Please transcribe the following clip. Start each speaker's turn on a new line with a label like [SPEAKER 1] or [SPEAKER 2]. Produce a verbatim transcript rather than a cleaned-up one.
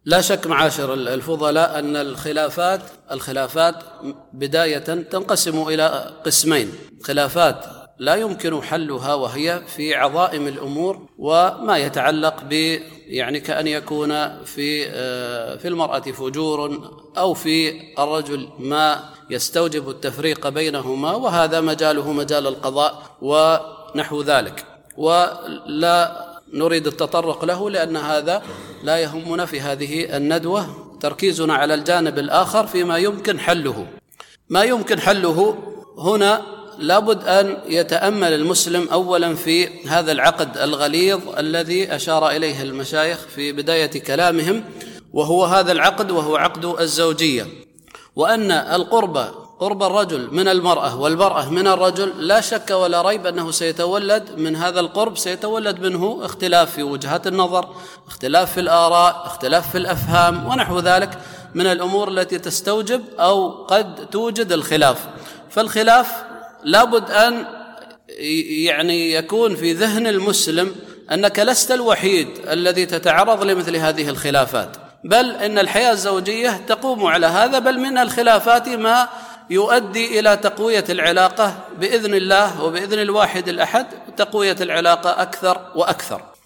[SPEAKER 1] لا شك معاشر الفضلاء أن الخلافات الخلافات بداية تنقسم إلى قسمين: خلافات لا يمكن حلها وهي في عظائم الأمور وما يتعلق ب يعني كأن يكون في في المرأة فجور أو في الرجل ما يستوجب التفريق بينهما، وهذا مجاله مجال القضاء ونحو ذلك، ولا نريد التطرق له لأن هذا لا يهمنا في هذه الندوة. تركيزنا على الجانب الآخر فيما يمكن حله. ما يمكن حله هنا لابد أن يتأمل المسلم أولا في هذا العقد الغليظ الذي أشار إليه المشايخ في بداية كلامهم، وهو هذا العقد وهو عقد الزوجية، وأن القربة قرب الرجل من المرأة والمرأة من الرجل لا شك ولا ريب أنه سيتولد من هذا القرب سيتولد منه اختلاف في وجهات النظر، اختلاف في الآراء، اختلاف في الأفهام ونحو ذلك من الأمور التي تستوجب أو قد توجد الخلاف. فالخلاف لابد أن يعني يكون في ذهن المسلم أنك لست الوحيد الذي تتعرض لمثل هذه الخلافات، بل إن الحياة الزوجية تقوم على هذا، بل من الخلافات ما يؤدي إلى تقوية العلاقة بإذن الله وبإذن الواحد الأحد، تقوية العلاقة أكثر وأكثر.